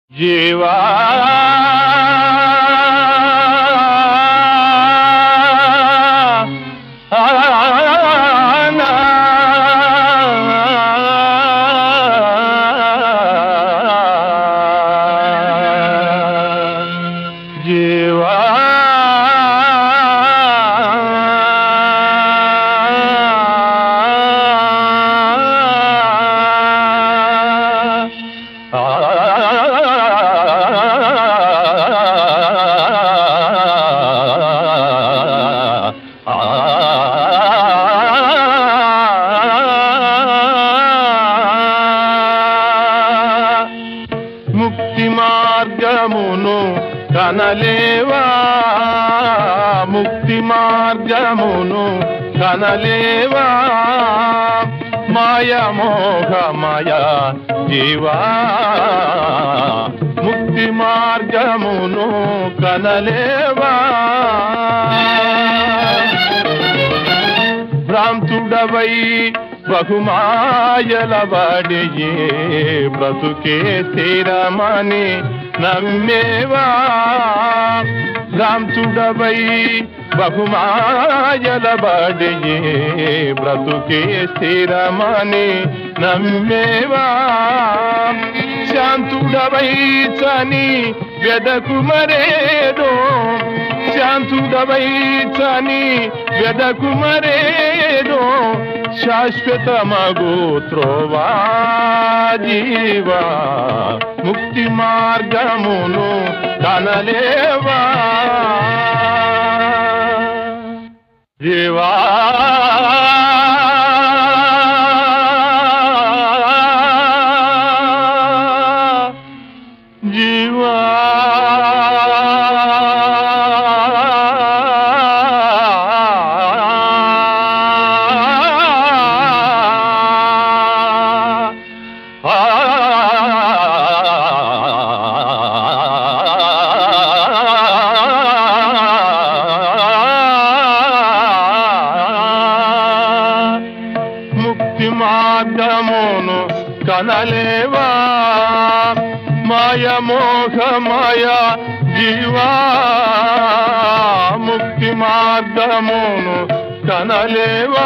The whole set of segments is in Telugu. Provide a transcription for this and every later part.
జీవా జీవా ముక్తి మార్గమును కనలేవా ముక్తి మార్గమును కనలేవా మాయ మోహమయ జీవా ముక్తి మార్గమును కనలేవా భ్రాంతుడవై బహుమాయలబడియే బ్రతుకే స్థిరమని నమ్మేవా భ్రాంతుడవై బహుమాయలబడియే బ్రతుకే స్థిరమని నమ్మేవా శాంతుడవై చని వెదకుమరేదో శాంతుడవై చని వెదకుమరేదో శాశ్వతమగు త్రోవా జీవా ముక్తి మార్గమును కనలేవా జీవా జీవా ముక్తి మార్గమును కనలేవా మాయ మోహమయ జీవా ముక్తి మార్గమును కనలేవా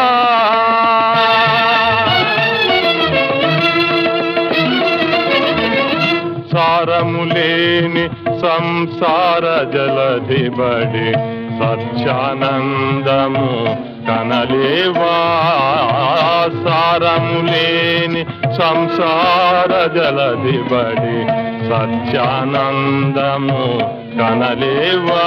సారములేని సంసార జలధిబడి సత్యానందము కనలేవా సారములేని సంసార జలధిబడి సత్యానందము కనలేవా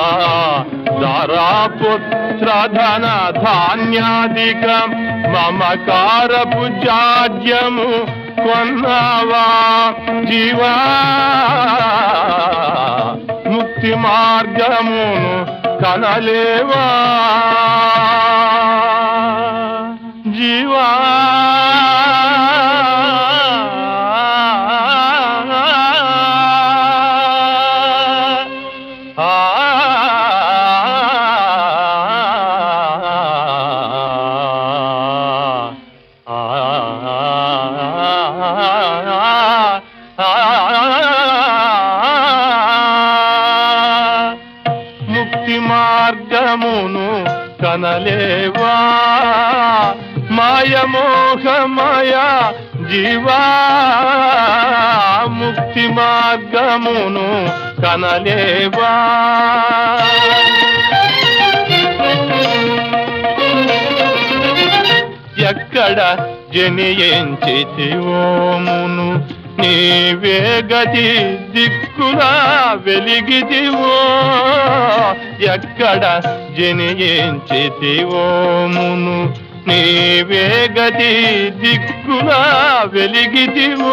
దారాపుత్ర ధన ధాన్యాదిక మమకారపు జాడ్యము కొన్నావా జీవా ముక్తి మార్గమును కనలేవా జీవా ముక్తి మార్గమును కనలేవా మాయ మోహమయ జీవా ముక్తి మార్గమును కనలేవా ఎక్కడ జనియించితివోమును నీవే గతి దిక్కులా వెలిగితివో ఎక్కడ జనియించితివోమును నీవే గతి దిక్కులా వెలిగితివో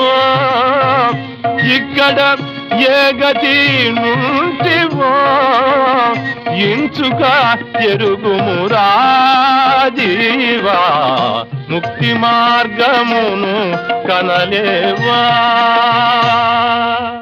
ఇక్కడ ఏ గతి నుంటివో ఇంచుక ఎరుగుమురా జీవా ముక్తి మార్గమును కనలేవా